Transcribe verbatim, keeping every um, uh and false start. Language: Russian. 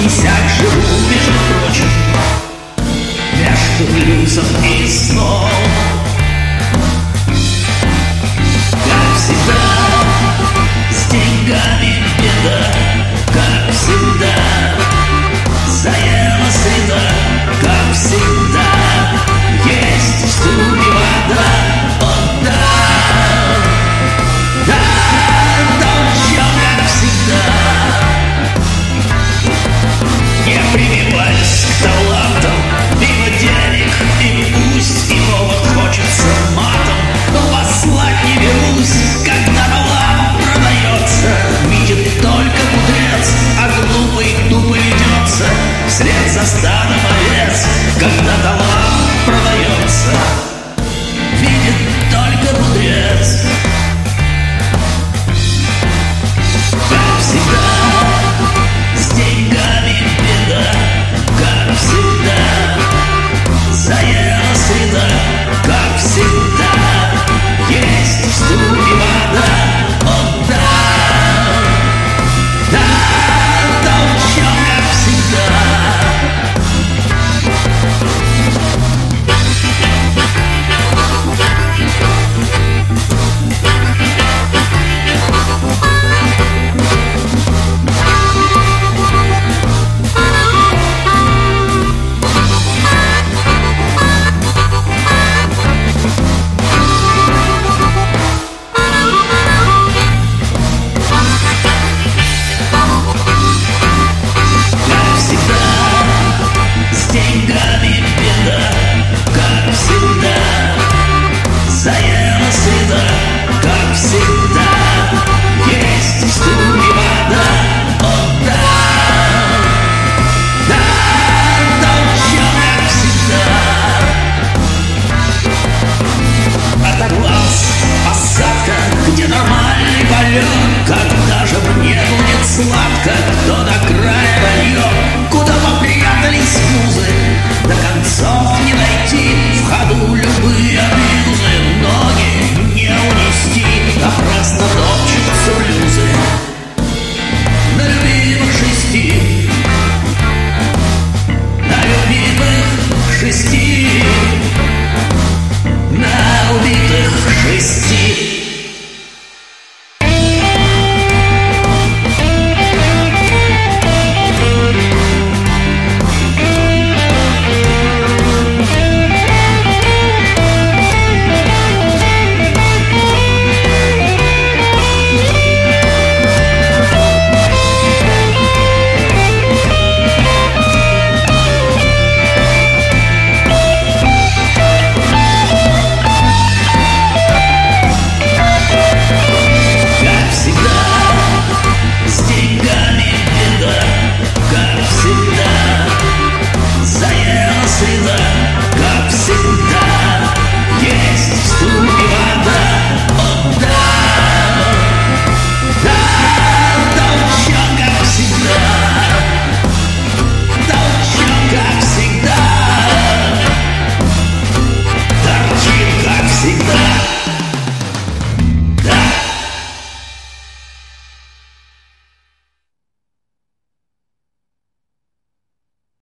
сяк живу, между прочим, между плюсом и сном. Как всегда, с деньгами беда, как всегда, заела среда, как всегда, есть в ступе вода. О, да, да, толчок, как всегда. Не прививаясь к талантам, мимо денег, и пусть иного хочется матом, но послать не берусь, когда талант продается. Видит только мудрец, а глупый тупо идется вслед за стадом овец, когда талант продается. Видит только мудрец. Как всегда, с деньгами беда, как всегда, заела среда, как всегда, есть в ступе вода. О, да, да, толчок, как всегда. Заела среда, как всегда, есть в ступе вода. О, да, да, толчок, как всегда. Оторвался посадка, где нормальный полет, когда же мне будет сладко.